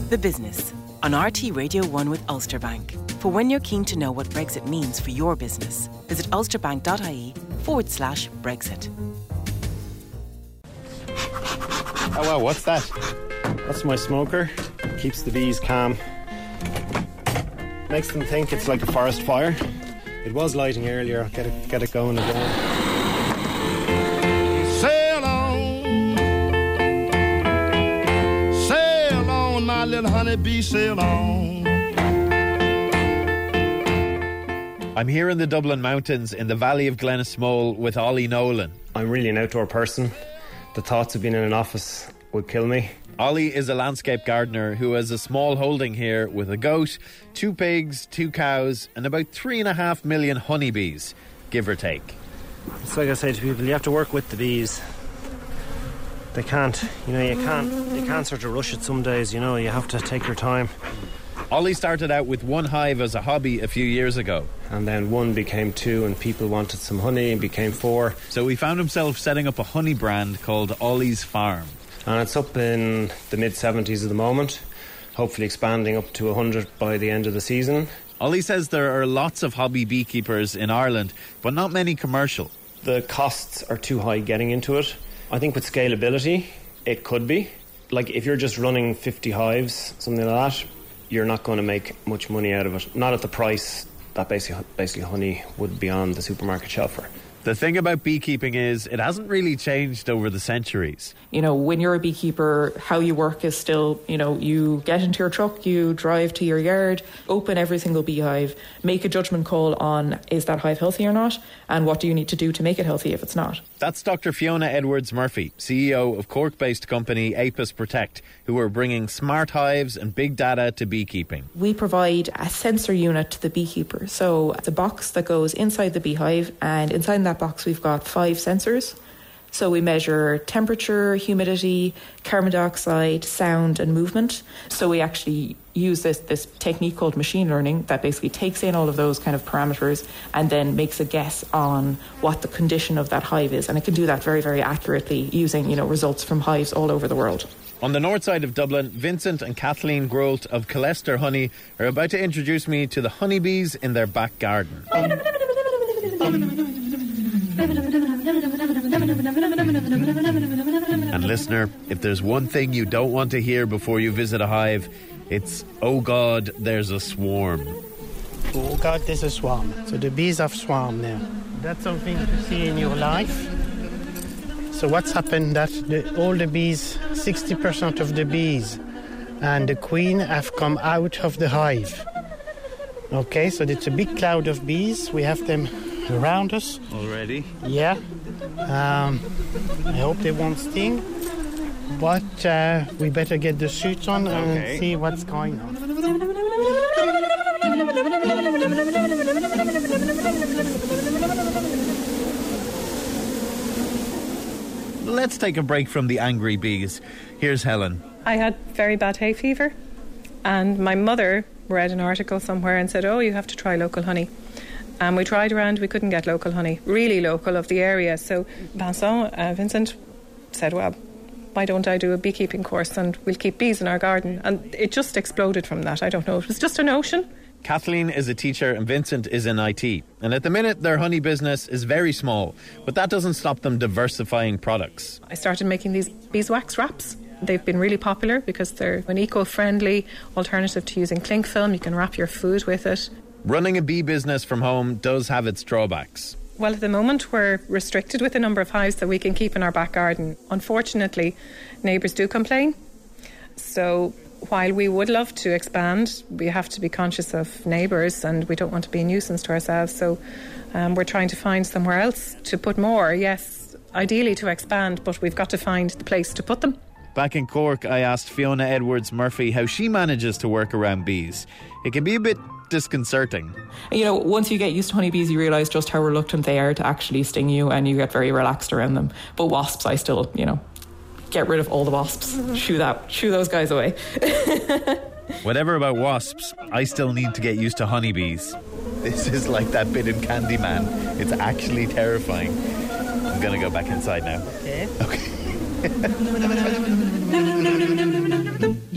The Business on RT Radio 1 with Ulster Bank. For when you're keen to know what Brexit means for your business, visit ulsterbank.ie/Brexit. Oh wow, what's that? That's my smoker. Keeps the bees calm. Makes them think it's like a forest fire. It was lighting earlier. Get it going again. Sail on, my little honeybee, sail on. I'm here in the Dublin Mountains in the Valley of Glenismole with Ollie Nolan. I'm really an outdoor person. The thoughts of being in an office would kill me. Ollie is a landscape gardener who has a small holding here with a goat, 2 pigs, 2 cows and about 3.5 million honeybees, give or take. It's like I say to people, you have to work with the bees. They can't, you can't sort of rush it some days, you have to take your time. Ollie started out with 1 hive as a hobby a few years ago. And then 1 became 2 and people wanted some honey and became 4. So he found himself setting up a honey brand called Ollie's Farm. And it's up in the mid-70s at the moment, hopefully expanding up to 100 by the end of the season. Ollie says there are lots of hobby beekeepers in Ireland, but not many commercial. The costs are too high getting into it. I think with scalability, it could be. Like if you're just running 50 hives, something like that, you're not going to make much money out of it. Not at the price that basically honey would be on the supermarket shelf for. The thing about beekeeping is it hasn't really changed over the centuries. When you're a beekeeper, how you work is still, you get into your truck, you drive to your yard, open every single beehive, make a judgment call on is that hive healthy or not, and what do you need to do to make it healthy if it's not. That's Dr. Fiona Edwards-Murphy, CEO of Cork-based company Apis Protect, who are bringing smart hives and big data to beekeeping. We provide a sensor unit to the beekeeper. So it's a box that goes inside the beehive, and inside that box we've got 5 sensors. So we measure temperature, humidity, carbon dioxide, sound and movement. So we actually use this technique called machine learning that basically takes in all of those kind of parameters and then makes a guess on what the condition of that hive is. And it can do that very, very accurately using, results from hives all over the world. On the north side of Dublin, Vincent and Kathleen Grolt of Colester Honey are about to introduce me to the honeybees in their back garden. And listener, if there's one thing you don't want to hear before you visit a hive, it's, oh God, there's a swarm. Oh God, there's a swarm. So the bees have swarmed now. That's something to see in your life. So what's happened that all the bees, 60% of the bees and the queen have come out of the hive. Okay, so it's a big cloud of bees. We have them around us. Already? Yeah. I hope they won't sting. But we better get the suits on and see what's going on. Let's take a break from the angry bees. Here's Helen. I had very bad hay fever, and my mother read an article somewhere and said, you have to try local honey. And we tried around, we couldn't get local honey, really local of the area. So Vincent said, well, why don't I do a beekeeping course and we'll keep bees in our garden? And it just exploded from that. I don't know, it was just a notion. Kathleen is a teacher and Vincent is in IT. And at the minute, their honey business is very small, but that doesn't stop them diversifying products. I started making these beeswax wraps. They've been really popular because they're an eco-friendly alternative to using cling film. You can wrap your food with it. Running a bee business from home does have its drawbacks. Well, at the moment, we're restricted with the number of hives that we can keep in our back garden. Unfortunately, neighbours do complain. So while we would love to expand, we have to be conscious of neighbours and we don't want to be a nuisance to ourselves. So we're trying to find somewhere else to put more. Yes, ideally to expand, but we've got to find the place to put them. Back in Cork, I asked Fiona Edwards-Murphy how she manages to work around bees. It can be a bit disconcerting. Once you get used to honeybees, you realise just how reluctant they are to actually sting you and you get very relaxed around them. But wasps, I still, get rid of all the wasps. Shoo those guys away. Whatever about wasps, I still need to get used to honeybees. This is like that bit in Candyman. It's actually terrifying. I'm going to go back inside now. Okay.